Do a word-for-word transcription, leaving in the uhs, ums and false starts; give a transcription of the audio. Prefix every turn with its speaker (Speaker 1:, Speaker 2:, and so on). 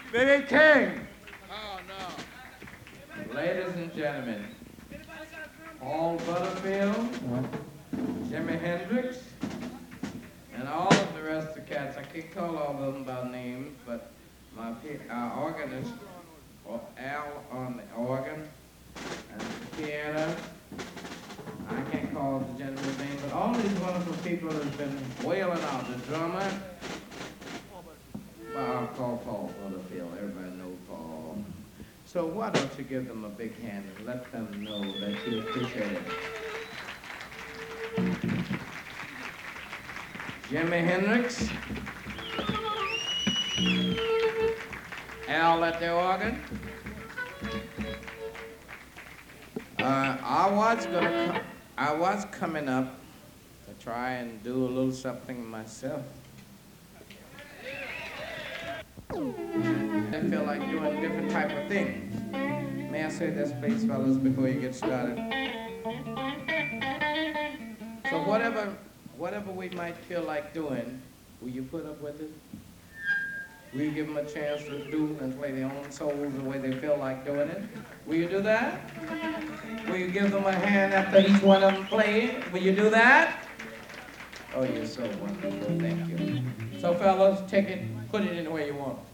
Speaker 1: B B King.
Speaker 2: Oh, no.
Speaker 1: Ladies and gentlemen, Paul Butterfield, Jimi Hendrix, and all of the rest of the cats. I can't call all of them by name, but my our organist, Al on the organ, and the piano. I can't call the gentleman's name, but all these wonderful people have been wailing out. The drummer, well, I'll call Paul Butterfield. Everybody knows Paul. So why don't you give them a big hand and let them know that you appreciate it. Jimi Hendrix, Al at the organ. Uh, I was gonna, co- I was coming up to try and do a little something myself. I feel like doing different type of things. May I say this, please, fellas, before you get started? So whatever, whatever we might feel like doing, will you put up with it? Will you give them a chance to do and play their own souls the way they feel like doing it? Will you do that? Will you give them a hand after each one of them play? Will you do that? Oh, you're so wonderful. Thank you. So fellas, take it, put it in the way you want.